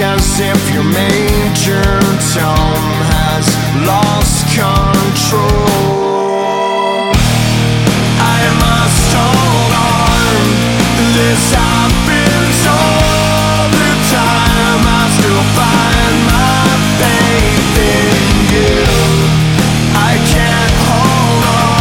as if your major tone has lost control.